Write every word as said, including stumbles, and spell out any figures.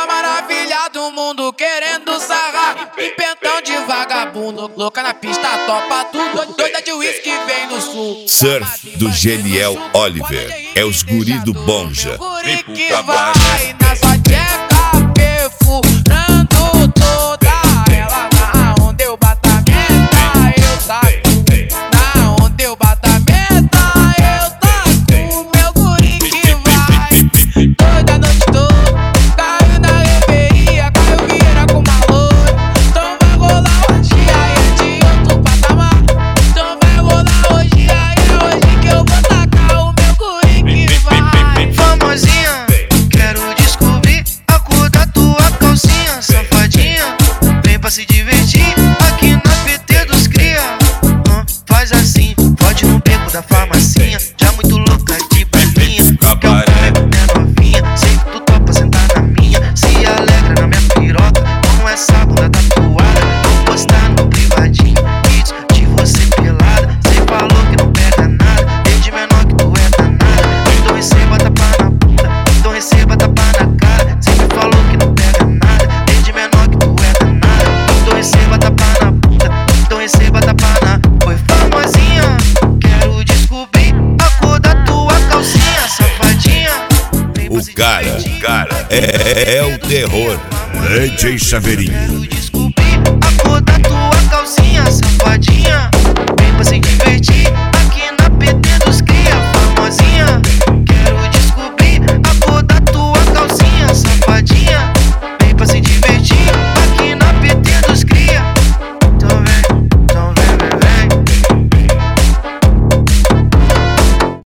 Mulher maravilha do mundo querendo sarrar, pimpentão de vagabundo, louca na pista, topa tudo, doida de uísque vem do sul. Surf do Geniel Oliver, é os guri do Bonja. Guri que vai na sua tcheca, perfurando toda ela. Na onde eu bato a meta, eu taco. Na onde eu bato a meta, eu taco. Meu guri que vai, toda noite toda, caiu na reveria, caiu vira com malor. Então vai rolar hoje, aí é de outro patamar. Então vai rolar hoje, aí é hoje que eu vou tacar o meu guri que vai. Famosinha, quero descobrir a cor da tua calcinha. Safadinha, vem pra se divertir aqui na P T dos cria. Hum, faz assim, pode no beco da farmacinha. Já muito louca de balinha, qualquer um é novinha. Sei que tu topa sentar na minha, se alegra na minha piroca com essa bunda tatuada. Vou postar no privadinho vídeos de você pelada. Cê falou que não pega nada, desde menor que tu é danada. Então receba tapa na bunda, então receba tapa na cara. Cê me falou que não pega nada, desde menor que tu é danada. Então receba tapa na bunda, então receba tapa na. Foi famosinha, quero descobrir a cor da tua calcinha. Safadinha, vem pra O se cara, divertir. cara, é, é o terror. D J Chaveirinho. Quero descobrir a cor da tua calcinha. Safadinha, vem pra se divertir